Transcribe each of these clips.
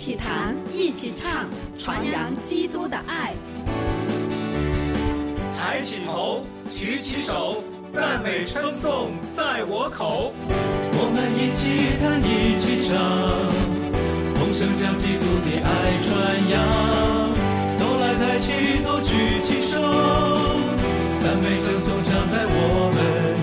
起谈，一起唱，传扬基督的爱。 抬起头，举起手，赞美称颂在我口。 我们一起弹，一起唱，同声将基督的爱传扬。都来抬起头，举起手，赞美称颂常在我们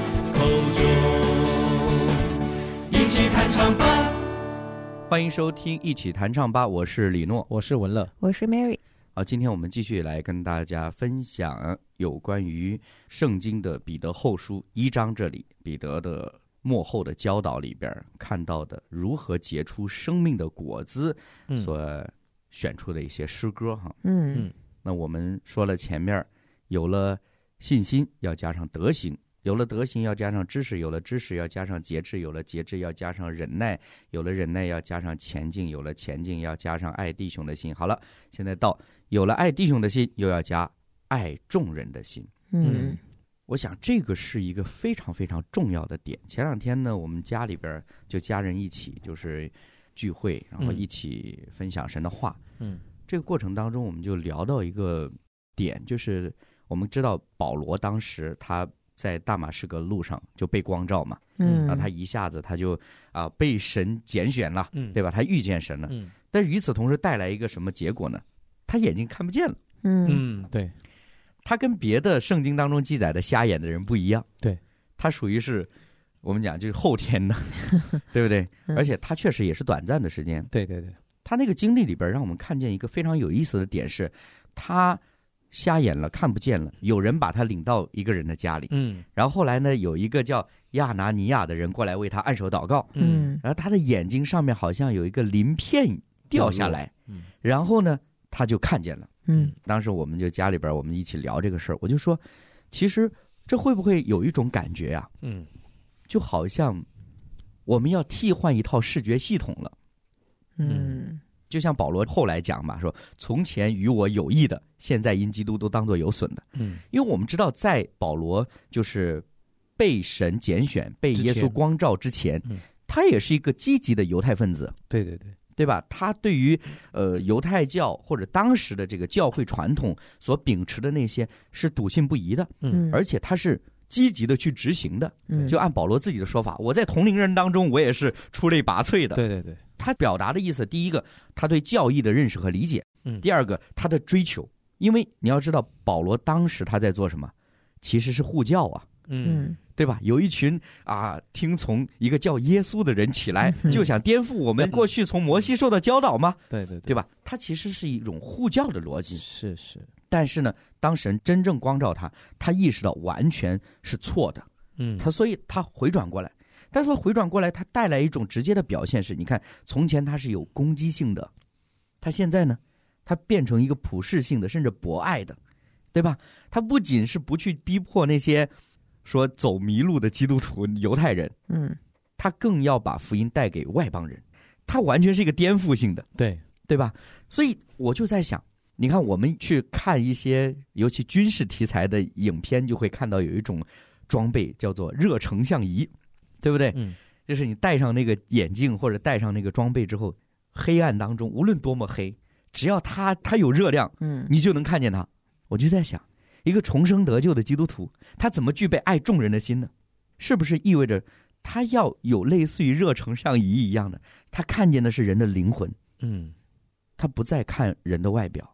口中。一起弹唱吧！ 欢迎收听一起弹唱吧，我是李诺， 我是文乐， 我是 Mary。 好，今天我们继续来跟大家分享有关于圣经的彼得后书1章，这里彼得的末后的教导里边看到的如何结出生命的果子所选出的一些诗歌哈。那我们说了前面有了信心要加上德行，有了德行要加上知识，有了知识要加上节制，有了节制要加上忍耐，有了忍耐要加上前进，有了前进要加上爱弟兄的心。好了，现在到有了爱弟兄的心，又要加爱众人的心。我想这个是一个非常非常重要的点。前两天呢，我们家里边就家人一起就是聚会，然后一起分享神的话。这个过程当中我们就聊到一个点，就是我们知道保罗当时他在大马士革路上就被光照嘛，然后他一下子他就被神拣选了，对吧？他遇见神了，但是与此同时带来一个什么结果呢？他眼睛看不见了。 对， 他跟别的圣经当中记载的瞎眼的人不一样， 对， 他属于是我们讲就是后天的，对不对？而且他确实也是短暂的时间。 对对对， 他那个经历里边让我们看见一个非常有意思的点是，他瞎眼了，看不见了，有人把他领到一个人的家里，然后后来呢，有一个叫亚拿尼亚的人过来为他按手祷告，然后他的眼睛上面好像有一个鳞片掉下来，然后呢，他就看见了。当时我们就家里边我们一起聊这个事儿，我就说，其实这会不会有一种感觉啊？就好像我们要替换一套视觉系统了。就像保罗后来讲嘛，说从前与我有益的，现在因基督都当作有损的。因为我们知道在保罗就是被神拣选被耶稣光照之前，他也是一个积极的犹太分子。 对对对， 对吧？他对于犹太教或者当时的这个教会传统所秉持的那些是笃信不疑的，而且他是积极的去执行的。就按保罗自己的说法，我在同龄人当中我也是出类拔萃的。 对对对， 他表达的意思，第一个他对教义的认识和理解，第二个他的追求。因为你要知道保罗当时他在做什么，其实是护教啊，对吧？有一群听从一个叫耶稣的人起来，就想颠覆我们过去从摩西受到教导吗？ 对对对吧？他其实是一种护教的逻辑。 是是。 但是呢，当神真正光照他，他意识到完全是错的。所以他回转过来。但是他回转过来，他带来一种直接的表现是，你看，从前他是有攻击性的，他现在呢，他变成一个普世性的，甚至博爱的，对吧？他不仅是不去逼迫那些说走迷路的基督徒犹太人，他更要把福音带给外邦人，他完全是一个颠覆性的，对吧？所以我就在想，你看我们去看一些尤其军事题材的影片，就会看到有一种装备叫做热成像仪，对不对？就是你戴上那个眼镜或者戴上那个装备之后，黑暗当中无论多么黑，只要它有热量，你就能看见它。我就在想，一个重生得救的基督徒，他怎么具备爱众人的心呢？是不是意味着他要有类似于热成像仪一样的，他看见的是人的灵魂，他不再看人的外表。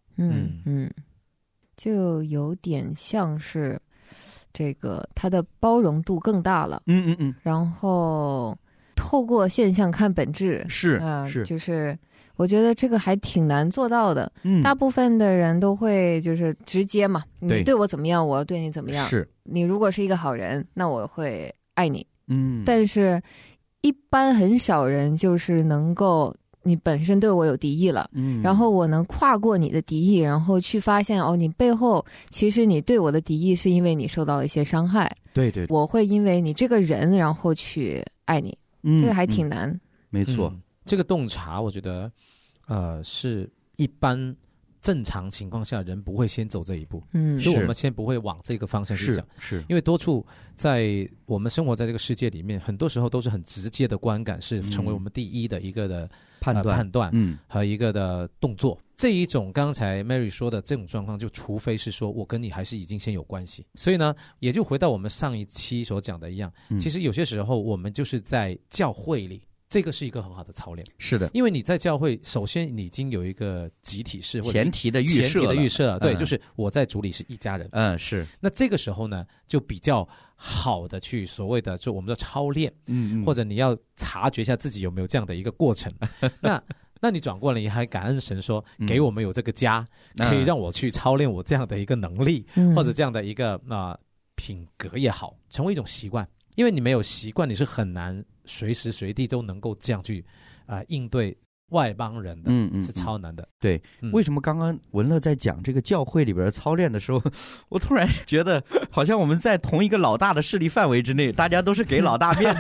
就有点像是这个他的包容度更大了。然后透过现象看本质。是就是我觉得这个还挺难做到的。大部分的人都会就是直接嘛，你对我怎么样，我要对你怎么样。是你如果是一个好人，那我会爱你。但是一般很少人就是能够，你本身对我有敌意了，然后我能跨过你的敌意，然后去发现你背后其实你对我的敌意是因为你受到了一些伤害。对，我会因为你这个人然后去爱你。这个还挺难。 没错， 这个洞察我觉得是一般正常情况下人不会先走这一步，就我们先不会往这个方向去想， 是因为多处在我们生活在这个世界里面，很多时候都是很直接的观感，是成为我们第一的一个的判断和一个的动作。这一种刚才 Mary 说的这种状况，就除非是说我跟你还是已经先有关系，所以呢，也就回到我们上一期所讲的一样，其实有些时候我们就是在教会里。这个是一个很好的操练， 是的， 因为你在教会，首先你已经有一个集体式或者前提的预设， 对，就是我在主里是一家人， 是。 那这个时候呢，就比较好的去所谓的就我们的操练，或者你要察觉一下自己有没有这样的一个过程。那你转过来，你还感恩神说，给我们有这个家，可以让我去操练我这样的一个能力，或者这样的一个品格也好，成为一种习惯。因为你没有习惯，你是很难随时随地都能够这样去应对外邦人的，是超难的。 对，为什么刚刚文乐在讲这个教会里边操练的时候，我突然觉得好像我们在同一个老大的势力范围之内，大家都是给老大面子。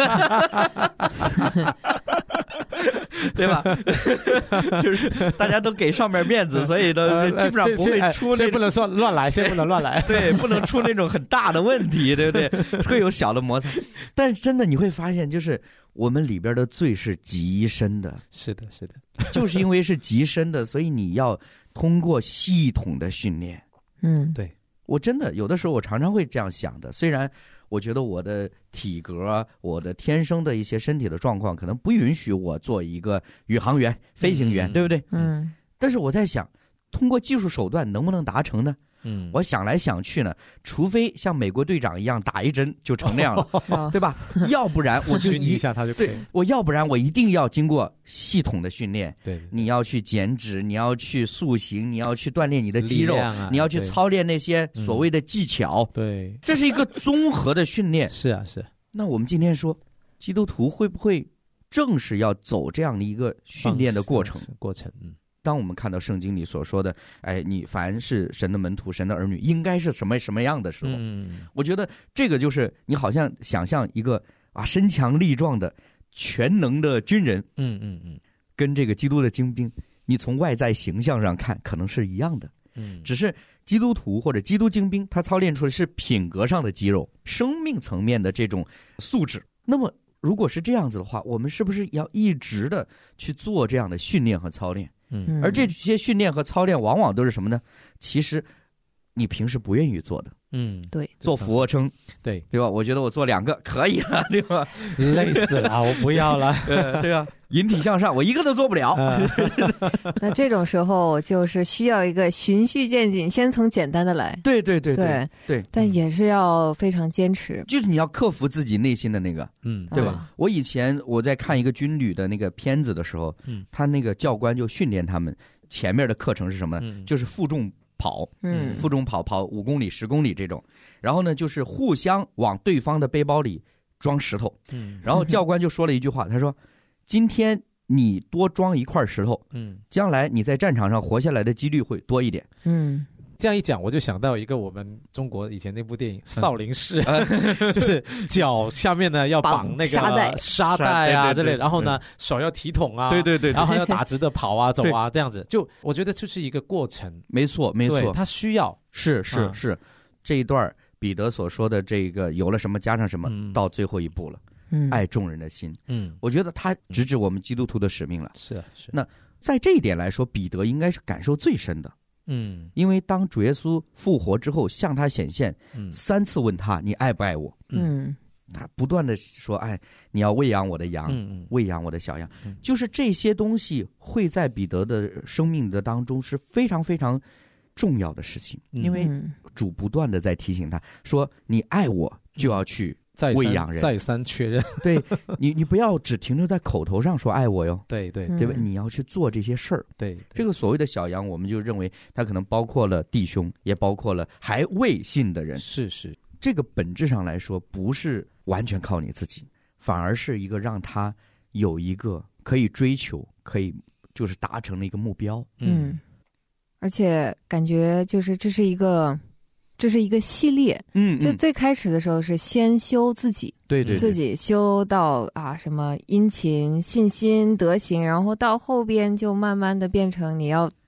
对吧？就是大家都给上面面子，所以呢，基本上不会出那不能说乱来，先不能乱来， 对，不能出那种很大的问题，对不对？会有小的摩擦，但是真的你会发现，就是我们里边的罪是极深的， 是的，是的， 就是因为是极深的，所以你要通过系统的训练。 对， 我真的有的时候我常常会这样想的，虽然我觉得我的体格，我的天生的一些身体的状况可能不允许我做一个宇航员、飞行员，对不对？但是我在想，通过技术手段能不能达成呢？我想来想去呢，除非像美国队长一样打一针就成那样了，对吧？要不然我就一下他就可以。 对，要不然我一定要经过系统的训练。 对， 你要去减脂，你要去塑形，你要去锻炼你的肌肉，你要去操练那些所谓的技巧。 对， 这是一个综合的训练。 是啊，是。 那我们今天说，基督徒会不会正是要走这样的一个训练的过程？当我们看到圣经里所说的，你凡是神的门徒、神的儿女，应该是什么样的时候，我觉得这个就是你好像想象一个身强力壮的全能的军人，跟这个基督的精兵，你从外在形象上看可能是一样的，只是基督徒或者基督精兵，他操练出来是品格上的肌肉、生命层面的这种素质。那么如果是这样子的话，我们是不是要一直的去做这样的训练和操练？而这些训练和操练往往都是什么呢？其实你平时不愿意做的。 对， 做俯卧撑，对吧？我觉得我做2个可以了，对吧？ 累死了，我不要了， 对吧？引体向上，我一个都做不了。 那这种时候就是需要一个循序渐进，先从简单的来。 对， 但也是要非常坚持， 就是你要克服自己内心的那个，对吧？我以前我在看一个军旅的那个片子的时候，他那个教官就训练他们，前面的课程是什么呢？就是负重跑，负重跑5公里、10公里这种，然后呢，就是互相往对方的背包里装石头，然后教官就说了一句话，他说：“今天你多装一块石头，将来你在战场上活下来的几率会多一点。” 这样一讲，我就想到一个我们中国以前那部电影《少林寺》，就是脚下面呢要绑那个沙袋啊之类的，然后呢手要提桶啊， 对， 然后要打直的跑啊走啊这样子，就我觉得就是一个过程。 没错， 他需要是这一段彼得所说的这个有了什么加上什么，到最后一步了，爱众人的心。我觉得他直指我们基督徒的使命了。是。那在这一点来说，彼得应该是感受最深的。因为当主耶稣复活之后向他显现，3次问他你爱不爱我，他不断的说，你要喂养我的羊，喂养我的小羊，就是这些东西会在彼得的生命的当中是非常非常重要的事情，因为主不断的在提醒他说，你爱我就要去喂养人， 再三确认。 对，你不要只停留在口头上说爱我哟。 对吧？你要去做这些事儿。 对， 这个所谓的小羊，我们就认为它可能包括了弟兄，也包括了还未信的人。 是， 这个本质上来说，不是完全靠你自己，反而是一个让他有一个可以追求、可以就是达成的一个目标。 而且感觉就是这是一个系列，就最开始的时候是先修自己， 对， 自己修到什么殷勤、信心、德行，然后到后边就慢慢的变成你要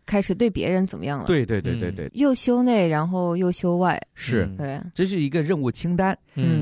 开始对别人怎么样了。 对， 又修内，然后又修外， 是， 对， 这是一个任务清单。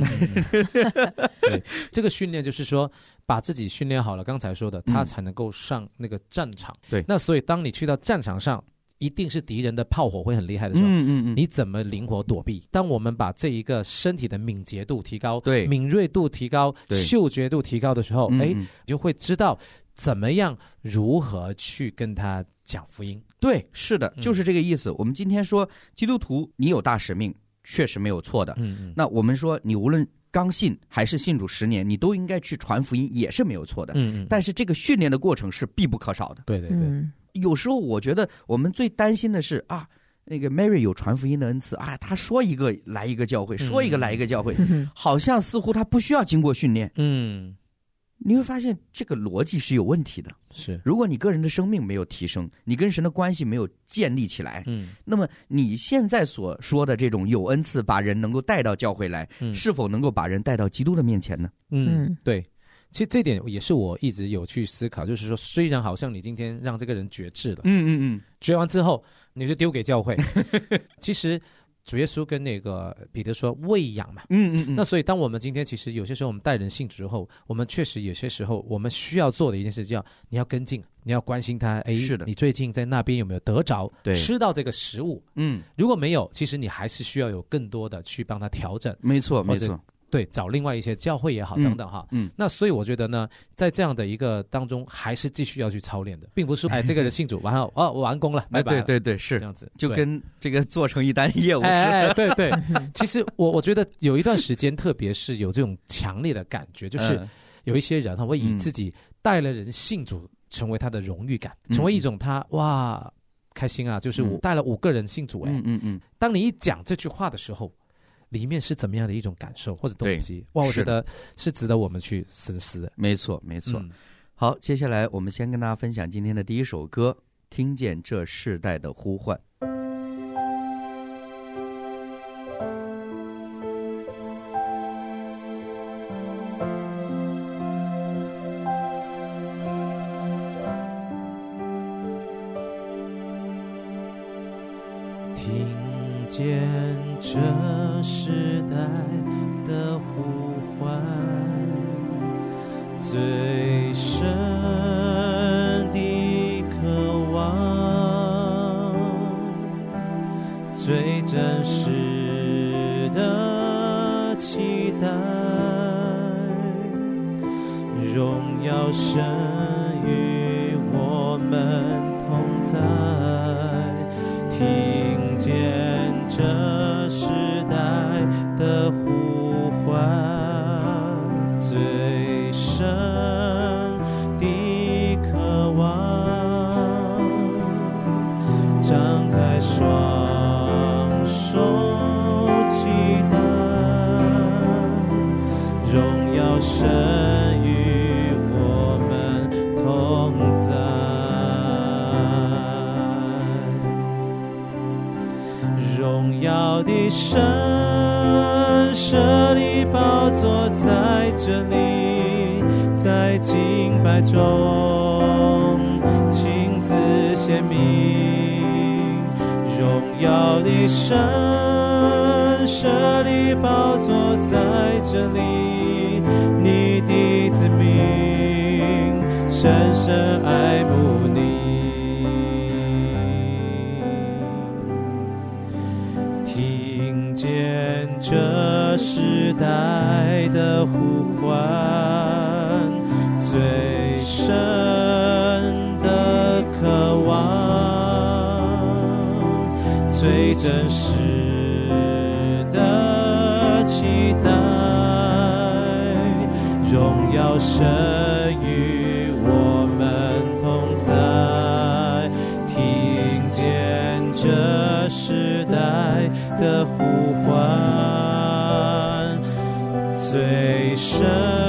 对，这个训练就是说把自己训练好了，刚才说的，他才能够上那个战场。 对， 那所以当你去到战场上，一定是敌人的炮火会很厉害的时候，你怎么灵活躲避？当我们把这一个身体的敏捷度提高， 对， 敏锐度提高，嗅觉度提高的时候，你就会知道怎么样如何去跟他讲福音。 对，是的，就是这个意思。我们今天说基督徒你有大使命，确实没有错的。那我们说你无论刚信还是信主10年，你都应该去传福音，也是没有错的。但是这个训练的过程是必不可少的。 对， 有时候我觉得我们最担心的是啊，那个 Mary 有传福音的恩赐啊，他说一个来一个教会，说一个来一个教会，好像似乎他不需要经过训练。你会发现这个逻辑是有问题的。 是， 如果你个人的生命没有提升，你跟神的关系没有建立起来，那么你现在所说的这种有恩赐把人能够带到教会来，是否能够把人带到基督的面前呢？ 对。其实这点也是我一直有去思考，就是说，虽然好像你今天让这个人决志了，决完之后你就丢给教会，其实主耶稣跟那个彼得说喂养嘛，那所以当我们今天其实有些时候我们带人信主之后，我们确实有些时候我们需要做的一件事叫你要跟进，你要关心他，是的，你最近在那边有没有得着吃到这个食物？如果没有，其实你还是需要有更多的去帮他调整。 没错。 对，找另外一些教会也好，等等哈。那所以我觉得呢，在这样的一个当中，还是继续要去操练的，并不是这个人信主完后我完工了，拜拜了。 对，是这样子， 就跟这个做成一单业务。 对。其实我觉得有一段时间，特别是有这种强烈的感觉，就是有一些人会以自己带了人信主成为他的荣誉感，成为一种他哇开心啊，就是我带了5个人信主当你一讲这句话的时候，里面是怎么样的一种感受或者动机？哇，我觉得是值得我们去深思的。 没错。好，接下来我们先跟大家分享今天的第一首歌，听见这世代的呼唤。 听见这时代的呼唤，最深的渴望，最真实的期待，荣耀神与我们同在，听见这时代的呼唤，最深的渴望，张开双手期待，荣耀神与我们同在，荣耀的神设立宝座在这里，在敬拜中亲自显明，荣耀的神设立宝座在这里，你的子民深深爱慕你，听见这时代的呼唤，最深的渴望，最真实的期待，荣耀神与我们同在，听见这时代的呼唤，最深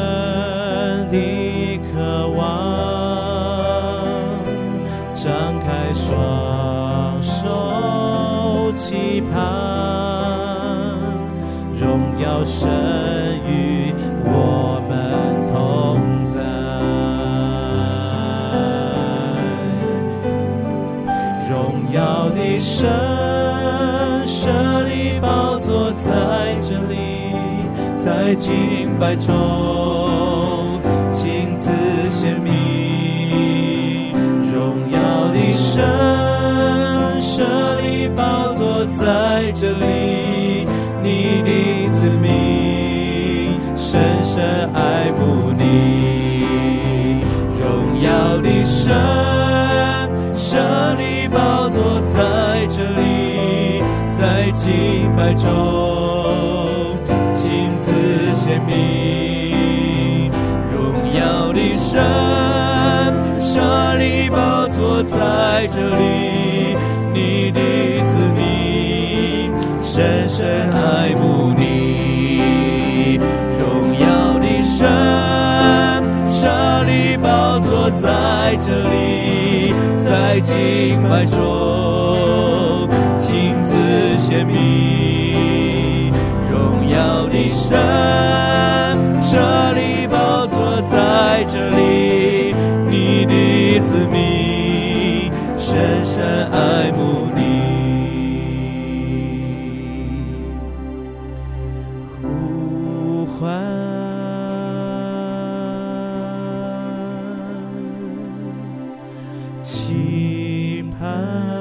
的渴望，张开双手期盼，荣耀神与我们同在，荣神，设立宝座在这里，在敬拜中亲自显明。荣耀的神，设立宝座在这里，你的子民深深爱慕你。荣耀的神，设立宝座在这里，在敬拜中亲自显明。荣耀的神，设立宝座在这里，你的子民深深爱慕你。荣耀的神，设立宝座在这里，在敬拜中亲自显明。荣耀的神，设立宝座在这里，你的子民深深爱慕你。呼唤期盼，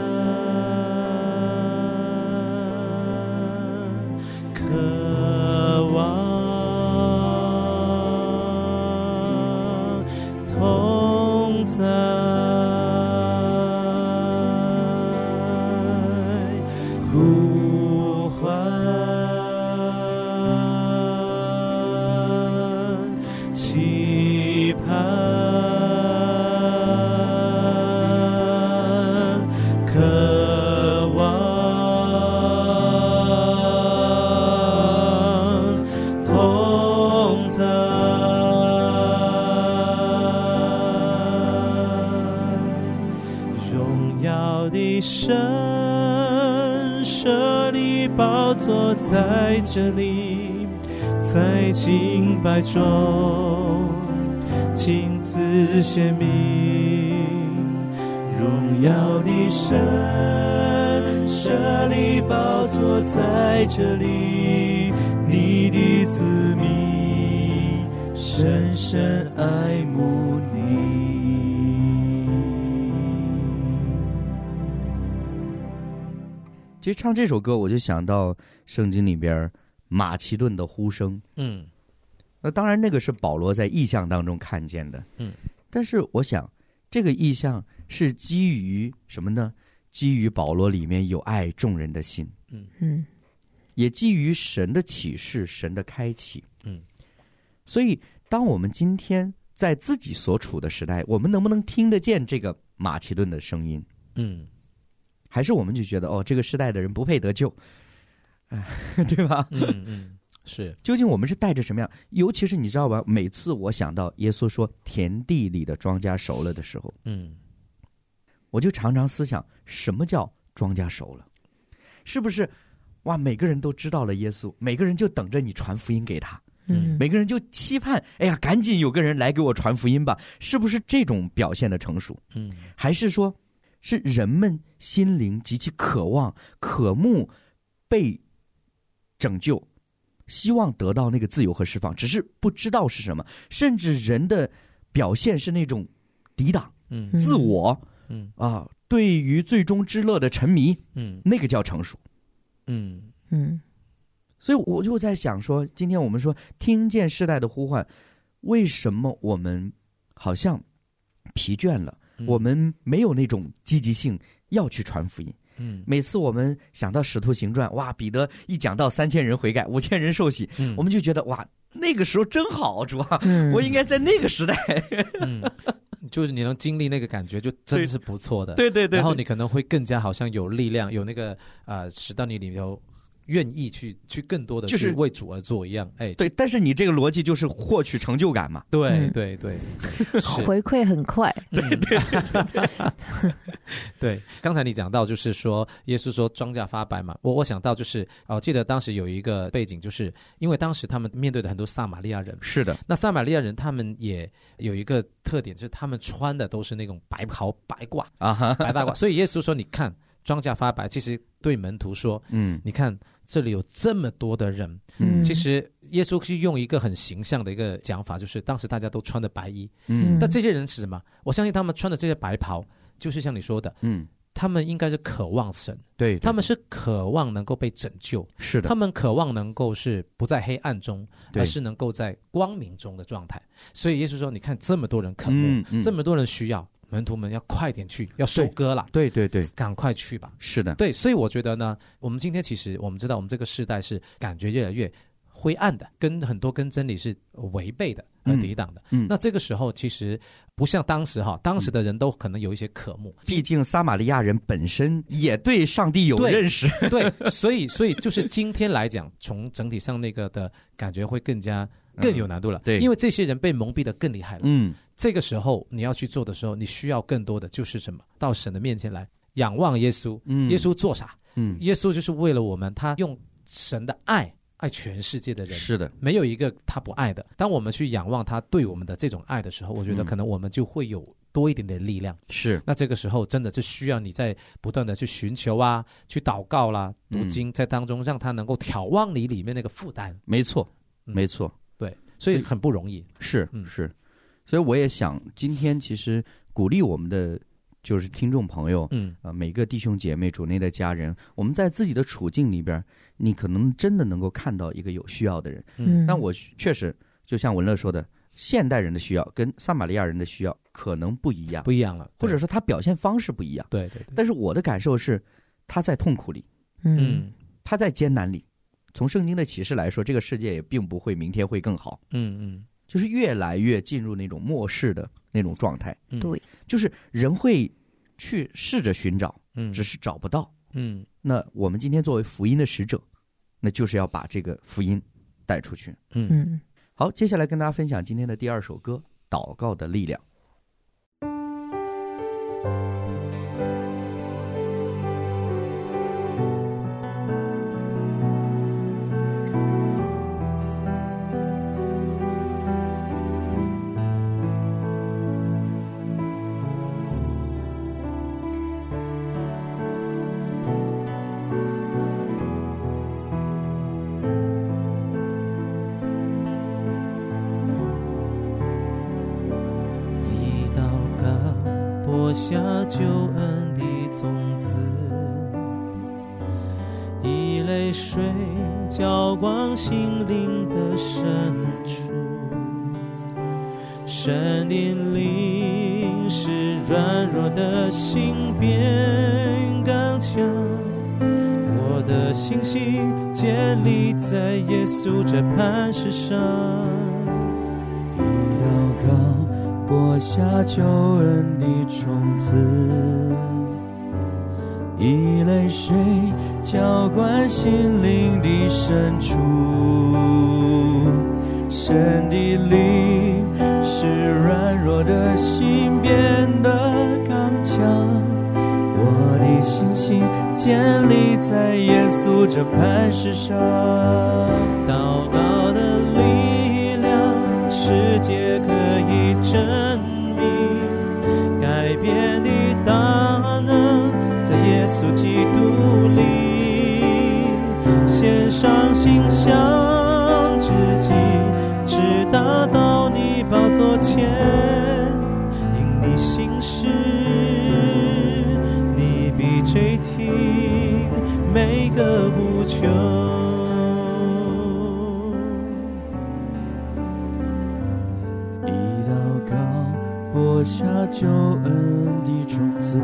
渴望同在，呼唤期盼，渴望同在。荣耀的神，设立宝座在这里，在敬拜中亲自显明。荣耀的神，设立宝座在这里，你的子民深深爱慕你。 其实唱这首歌，我就想到圣经里边马其顿的呼声。那当然那个是保罗在异象当中看见的。但是我想这个异象是基于什么呢？基于保罗里面有爱众人的心。也基于神的启示，神的开启。所以当我们今天在自己所处的时代，我们能不能听得见这个马其顿的声音？还是我们就觉得这个时代的人不配得救，对吧？ 是。 究竟我们是带着什么样？尤其是你知道吧，每次我想到耶稣说田地里的庄稼熟了的时候，我就常常思想，什么叫庄稼熟了？是不是哇？每个人都知道了耶稣，每个人就等着你传福音给他，每个人就期盼，哎呀，赶紧有个人来给我传福音吧？是不是这种表现的成熟？还是说是人们心灵极其渴望、渴慕被拯救，希望得到那个自由和释放，只是不知道是什么？甚至人的表现是那种抵挡、自我，对于最终之乐的沉迷，那个叫成熟。所以我就在想说，今天我们说听见世代的呼唤，为什么我们好像疲倦了？我们没有那种积极性要去传福音。每次我们想到使徒行传，哇，彼得一讲到3000人悔改，5000人受洗，我们就觉得哇，那个时候真好，主啊，我应该在那个时代。 就是你能经历那个感觉，就真的是不错的。 对。 然后你可能会更加好像有力量，有那个使到你里头愿意去更多的去为主而做一样。 对，但是你这个逻辑就是获取成就感嘛。 对， 回馈很快。 对，刚才你讲到就是说耶稣说庄稼发白嘛，我想到就是记得当时有一个背景，就是因为当时他们面对的很多撒玛利亚人。 是的。 那撒玛利亚人他们也有一个特点，就是他们穿的都是那种白袍白褂白大褂，所以耶稣说你看庄稼发白，其实对门徒说，你看这里有这么多的人，其实耶稣是用一个很形象的一个讲法，就是当时大家都穿的白衣，但这些人是什么？我相信他们穿的这些白袍，就是像你说的，他们应该是渴望神，对，他们是渴望能够被拯救，是的，他们渴望能够是不在黑暗中，而是能够在光明中的状态。所以耶稣说，你看这么多人渴慕，这么多人需要，门徒们要快点去，要收割了，对对对，赶快去吧。是的，对，所以我觉得呢，我们今天其实我们知道，我们这个世代是感觉越来越灰暗的，跟很多跟真理是违背的，抵挡的。那这个时候其实不像当时当时的人都可能有一些渴慕， 毕竟撒玛利亚人本身也对上帝有认识， 对，所以就是今天来讲，从整体上那个的感觉会更有难度了，对，因为这些人被蒙蔽的更厉害了。这个时候你要去做的时候，你需要更多的就是什么？到神的面前来仰望耶稣。耶稣做啥？耶稣就是为了我们，他用神的爱全世界的人，是的，没有一个他不爱的。当我们去仰望他对我们的这种爱的时候，我觉得可能我们就会有多一点点力量。是，那这个时候真的就需要你在不断的去寻求啊，去祷告啦，读经，在当中让他能够挑旺你里面那个负担。 没错，没错， 对，所以很不容易。 是，所以我也想今天其实鼓励我们的就是听众朋友，每个弟兄姐妹、主内的家人，我们在自己的处境里边，你可能真的能够看到一个有需要的人。但我确实就像文乐说的，现代人的需要跟撒玛利亚人的需要可能不一样了，或者说他表现方式不一样。对。但是我的感受是，他在痛苦里，他在艰难里。从圣经的启示来说，这个世界也并不会明天会更好。就是越来越进入那种末世的那种状态。对，就是人会去试着寻找，只是找不到。那我们今天作为福音的使者，那就是要把这个福音带出去。好，接下来跟大家分享今天的第二首歌《祷告的力量》。 下救恩的种子，以泪水浇灌心灵的深处，神的灵使软弱的心变刚强，我的信心建立在耶稣这磐石上，一祷告播下救恩的种子，以泪水浇灌心灵的深处，神的灵使软弱的心变得刚强，我的信心建立在耶稣这磐石上，祷告的力量世界可以证明，改变的大能在耶稣基督里，献上心香之祭，直达到你宝座前，因你心事，你必垂听每个呼求。播下救恩的种子，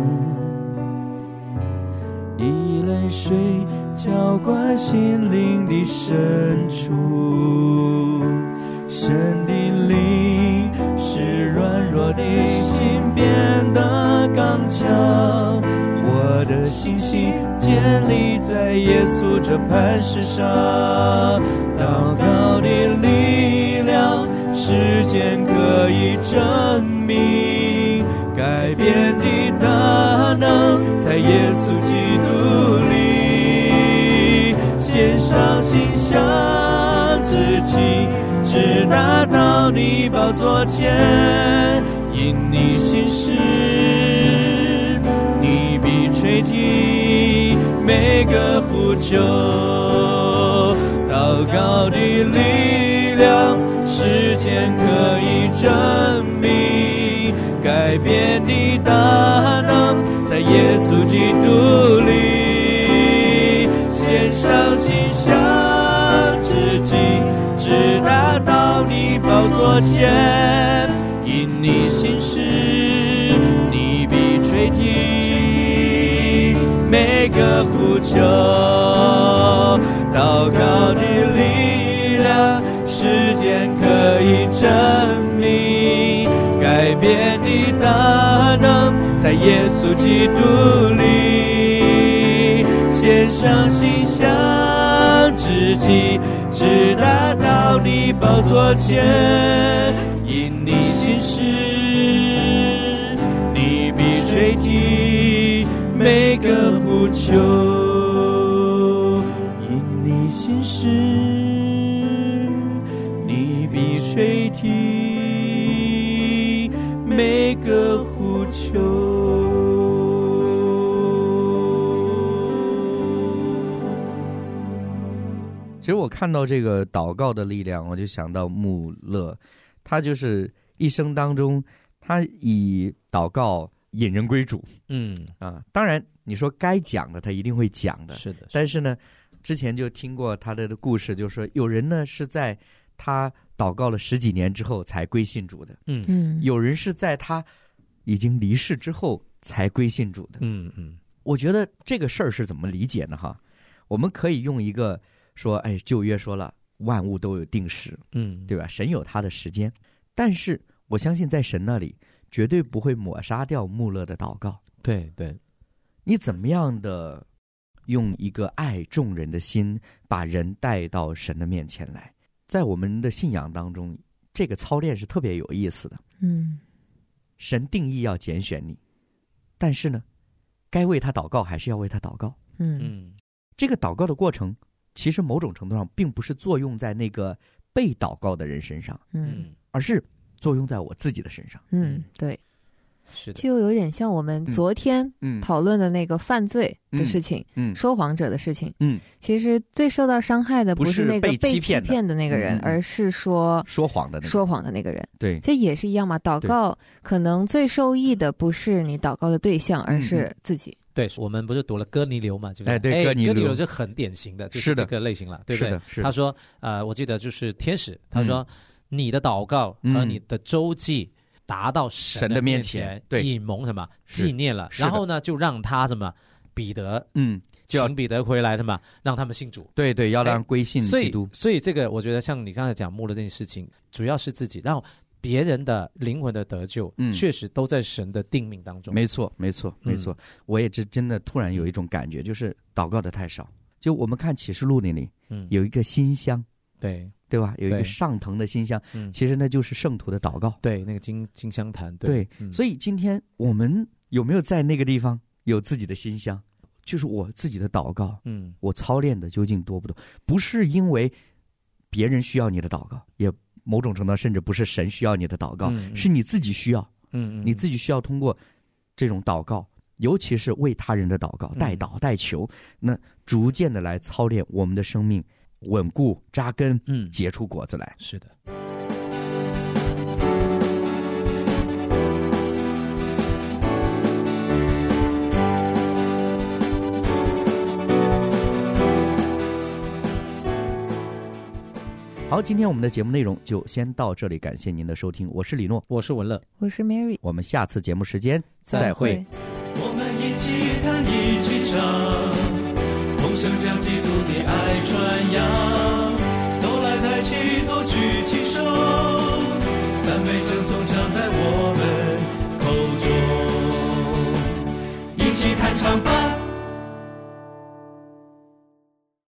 以泪水浇灌心灵的深处，神的灵使软弱的心变得刚强，我的信心建立在耶稣这磐石上，祷告的力量时间可以证明，改变的大能在耶稣基督里，献上心香之祭，直达到你宝座前，因你心事，你必垂听每个呼求。祷告的力量，时间可以证明，改变的大能在耶稣基督里。献上馨香之祭，直达到你宝座前，因你心事，你必垂听每个呼求。祷告的力量，时间可以证明，改变的大能在耶稣基督里。献上馨香之祭，直达到你宝座前，因你心事，你必垂听每个呼求。心事，你必垂听每个呼求。 其实我看到这个祷告的力量，我就想到穆勒，他就是一生当中，他以祷告引人归主。当然你说该讲的他一定会讲的， 是的。 但是呢，之前就听过他的故事，就是说有人呢是在他祷告了10几年之后才归信主的，有人是在他已经离世之后才归信主的，我觉得这个事儿是怎么理解呢？哈，我们可以用一个说，旧约说了万物都有定时，对吧？神有他的时间，但是我相信在神那里绝对不会抹杀掉穆勒的祷告。 对对， 你怎么样的用一个爱众人的心把人带到神的面前来？在我们的信仰当中，这个操练是特别有意思的。神定义要拣选你，但是呢，该为他祷告还是要为他祷告。这个祷告的过程，其实某种程度上并不是作用在那个被祷告的人身上，而是作用在我自己的身上。 对。 是的， 就有点像我们昨天讨论的那个犯罪的事情，说谎者的事情。其实最受到伤害的不是那个被欺骗的那个人，而是说谎的那个人。 对， 这也是一样嘛。祷告可能最受益的不是你祷告的对象，而是自己。 对，我们不是读了哥尼流嘛？ 对，哥尼流是很典型的，就是这个类型了，对不对？他说，我记得就是天使，他说你的祷告和你的周记达到神的面前，以蒙什么纪念了，然后呢，就让他什么彼得，请彼得回来什么，让他们信主。 对，要让归信基督。 所以这个我觉得，像你刚才讲穆勒这件事情，主要是自己，然后别人的灵魂的得救，确实都在神的定命当中。 没错。我也真的突然有一种感觉，就是祷告的太少。就我们看启示录那里，有一个馨香，对吧？有一个上腾的馨香，其实那就是圣徒的祷告。 对，那个金香坛。 对，所以今天我们有没有在那个地方有自己的馨香？就是我自己的祷告，我操练的究竟多不多？不是因为别人需要你的祷告，也某种程度甚至不是神需要你的祷告，是你自己需要。你自己需要通过这种祷告，尤其是为他人的祷告，代祷代求，那逐渐的来操练我们的生命。稳固扎根，结出果子来。 是的。 好，今天我们的节目内容就先到这里，感谢您的收听，我是李诺， 我是文乐， 我是 Mary， 我们下次节目时间再会。 我们一起弹，一起唱，同声将基督的爱传扬。